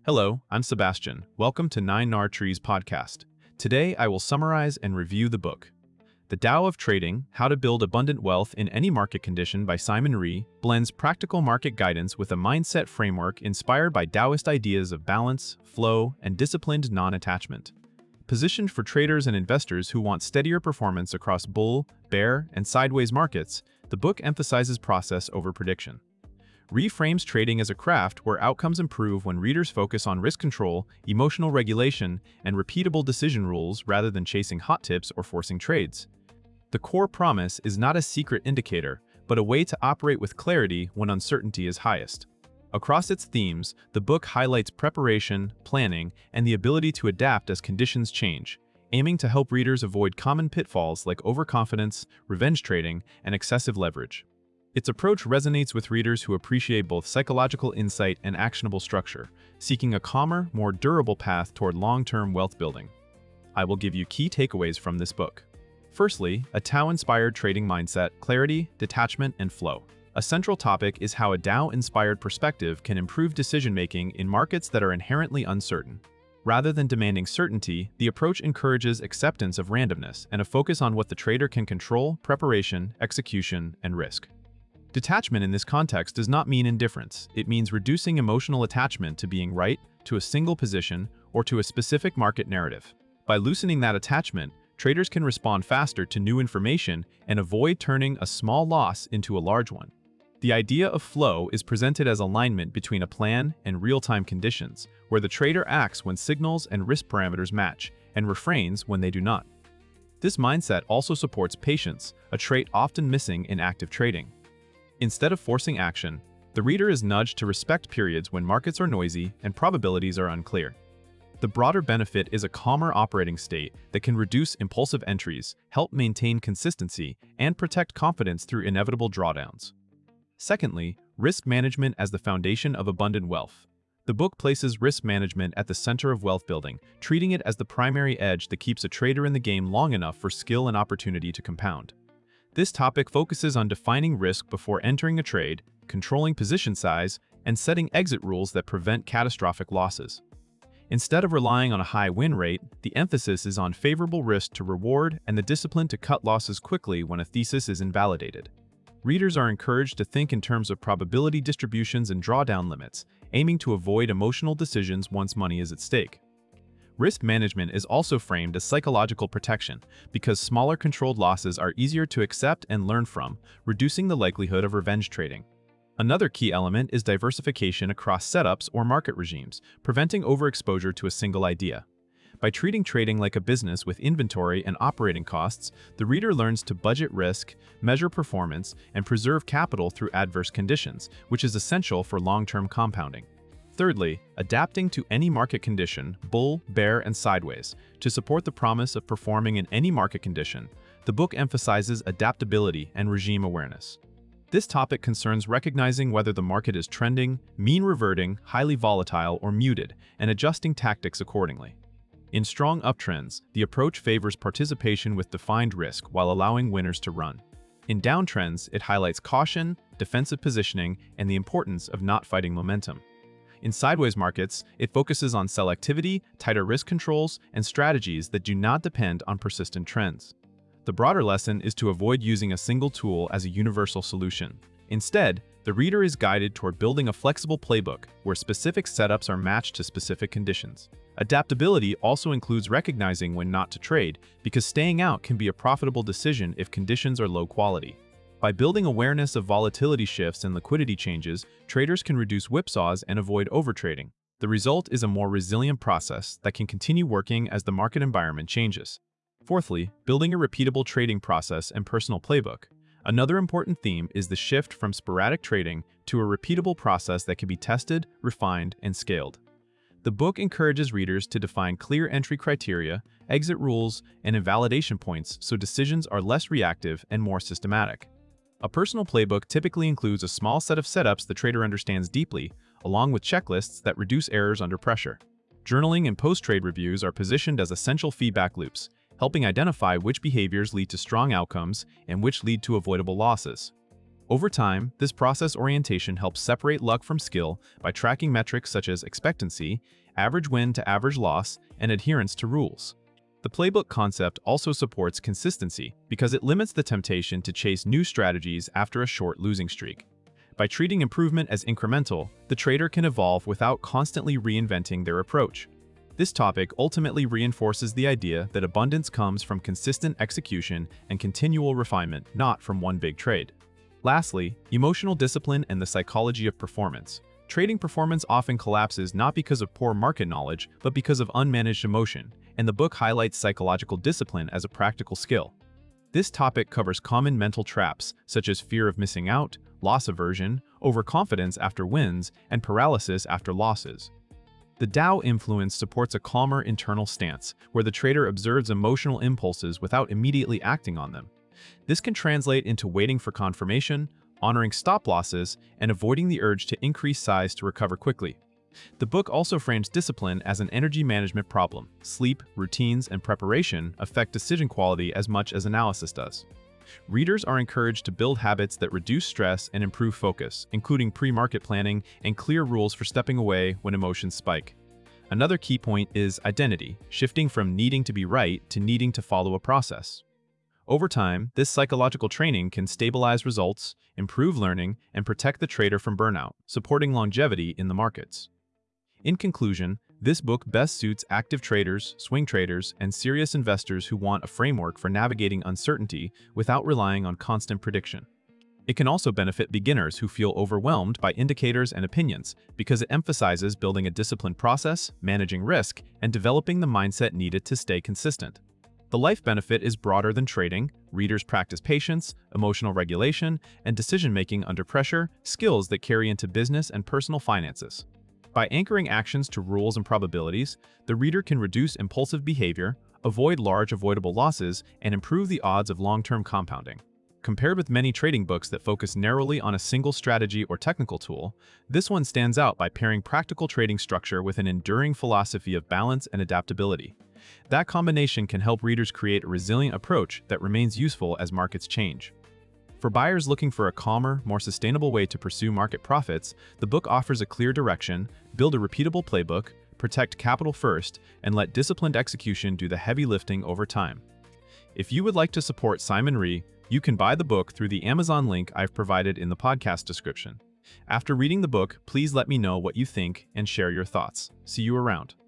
Hello, I'm Sebastian. Welcome to 9 Trees podcast. Today, I will summarize and review the book. The Tao of Trading: How to Build Abundant Wealth in Any Market Condition by Simon Rhee blends practical market guidance with a mindset framework inspired by Taoist ideas of balance, flow, and disciplined non-attachment. Positioned for traders and investors who want steadier performance across bull, bear, and sideways markets, the book emphasizes process over prediction. Reframes trading as a craft where outcomes improve when readers focus on risk control, emotional regulation, and repeatable decision rules rather than chasing hot tips or forcing trades. The core promise is not a secret indicator, but a way to operate with clarity when uncertainty is highest. Across its themes, the book highlights preparation, planning, and the ability to adapt as conditions change, aiming to help readers avoid common pitfalls like overconfidence, revenge trading, and excessive leverage. Its approach resonates with readers who appreciate both psychological insight and actionable structure, seeking a calmer, more durable path toward long-term wealth building. I will give you key takeaways from this book. Firstly, a Tao-inspired trading mindset: clarity, detachment, and flow. A central topic is how a Tao-inspired perspective can improve decision-making in markets that are inherently uncertain. Rather than demanding certainty, the approach encourages acceptance of randomness and a focus on what the trader can control: preparation, execution, and risk. Detachment in this context does not mean indifference. It means reducing emotional attachment to being right, to a single position, or to a specific market narrative. By loosening that attachment, traders can respond faster to new information and avoid turning a small loss into a large one. The idea of flow is presented as alignment between a plan and real-time conditions, where the trader acts when signals and risk parameters match and refrains when they do not. This mindset also supports patience, a trait often missing in active trading. Instead of forcing action, the reader is nudged to respect periods when markets are noisy and probabilities are unclear. The broader benefit is a calmer operating state that can reduce impulsive entries, help maintain consistency, and protect confidence through inevitable drawdowns. Secondly, risk management as the foundation of abundant wealth. The book places risk management at the center of wealth building, treating it as the primary edge that keeps a trader in the game long enough for skill and opportunity to compound. This topic focuses on defining risk before entering a trade, controlling position size, and setting exit rules that prevent catastrophic losses. Instead of relying on a high win rate, the emphasis is on favorable risk to reward and the discipline to cut losses quickly when a thesis is invalidated. Readers are encouraged to think in terms of probability distributions and drawdown limits, aiming to avoid emotional decisions once money is at stake. Risk management is also framed as psychological protection because smaller controlled losses are easier to accept and learn from, reducing the likelihood of revenge trading. Another key element is diversification across setups or market regimes, preventing overexposure to a single idea. By treating trading like a business with inventory and operating costs, the reader learns to budget risk, measure performance, and preserve capital through adverse conditions, which is essential for long-term compounding. Thirdly, adapting to any market condition, bull, bear, and sideways. To support the promise of performing in any market condition, the book emphasizes adaptability and regime awareness. This topic concerns recognizing whether the market is trending, mean reverting, highly volatile, or muted, and adjusting tactics accordingly. In strong uptrends, the approach favors participation with defined risk while allowing winners to run. In downtrends, it highlights caution, defensive positioning, and the importance of not fighting momentum. In sideways markets, it focuses on selectivity, tighter risk controls, and strategies that do not depend on persistent trends. The broader lesson is to avoid using a single tool as a universal solution. Instead, the reader is guided toward building a flexible playbook where specific setups are matched to specific conditions. Adaptability also includes recognizing when not to trade, because staying out can be a profitable decision if conditions are low quality. By building awareness of volatility shifts and liquidity changes, traders can reduce whipsaws and avoid overtrading. The result is a more resilient process that can continue working as the market environment changes. Fourthly, building a repeatable trading process and personal playbook. Another important theme is the shift from sporadic trading to a repeatable process that can be tested, refined, and scaled. The book encourages readers to define clear entry criteria, exit rules, and invalidation points so decisions are less reactive and more systematic. A personal playbook typically includes a small set of setups the trader understands deeply, along with checklists that reduce errors under pressure. Journaling and post-trade reviews are positioned as essential feedback loops, helping identify which behaviors lead to strong outcomes and which lead to avoidable losses. Over time, this process orientation helps separate luck from skill by tracking metrics such as expectancy, average win to average loss, and adherence to rules. The playbook concept also supports consistency because it limits the temptation to chase new strategies after a short losing streak. By treating improvement as incremental, the trader can evolve without constantly reinventing their approach. This topic ultimately reinforces the idea that abundance comes from consistent execution and continual refinement, not from one big trade. Lastly, emotional discipline and the psychology of performance. Trading performance often collapses not because of poor market knowledge, but because of unmanaged emotion, and the book highlights psychological discipline as a practical skill. This topic covers common mental traps, such as fear of missing out, loss aversion, overconfidence after wins, and paralysis after losses. The Tao influence supports a calmer internal stance, where the trader observes emotional impulses without immediately acting on them. This can translate into waiting for confirmation, honoring stop losses, and avoiding the urge to increase size to recover quickly. The book also frames discipline as an energy management problem. Sleep, routines, and preparation affect decision quality as much as analysis does. Readers are encouraged to build habits that reduce stress and improve focus, including pre-market planning and clear rules for stepping away when emotions spike. Another key point is identity, shifting from needing to be right to needing to follow a process. Over time, this psychological training can stabilize results, improve learning, and protect the trader from burnout, supporting longevity in the markets. In conclusion, this book best suits active traders, swing traders, and serious investors who want a framework for navigating uncertainty without relying on constant prediction. It can also benefit beginners who feel overwhelmed by indicators and opinions because it emphasizes building a disciplined process, managing risk, and developing the mindset needed to stay consistent. The life benefit is broader than trading. Readers practice patience, emotional regulation, and decision-making under pressure, skills that carry into business and personal finances. By anchoring actions to rules and probabilities, the reader can reduce impulsive behavior, avoid large avoidable losses, and improve the odds of long-term compounding. Compared with many trading books that focus narrowly on a single strategy or technical tool, this one stands out by pairing practical trading structure with an enduring philosophy of balance and adaptability. That combination can help readers create a resilient approach that remains useful as markets change. For buyers looking for a calmer, more sustainable way to pursue market profits, the book offers a clear direction: build a repeatable playbook, protect capital first, and let disciplined execution do the heavy lifting over time. If you would like to support Simon Rhee, you can buy the book through the Amazon link I've provided in the podcast description. After reading the book, please let me know what you think and share your thoughts. See you around.